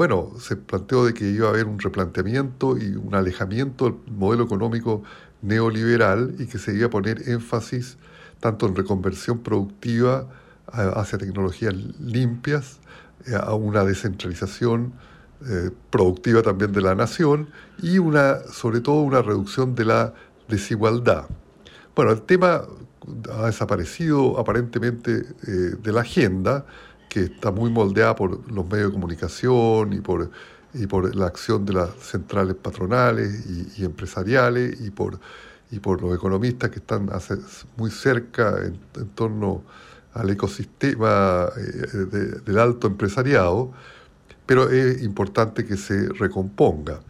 bueno, se planteó de que iba a haber un replanteamiento y un alejamiento del modelo económico neoliberal y que se iba a poner énfasis tanto en reconversión productiva hacia tecnologías limpias, a una descentralización productiva también de la nación y sobre todo una reducción de la desigualdad. Bueno, el tema ha desaparecido aparentemente de la agenda, que está muy moldeada por los medios de comunicación y por la acción de las centrales patronales y empresariales y por los economistas que están muy cerca en torno al ecosistema del alto empresariado, pero es importante que se recomponga.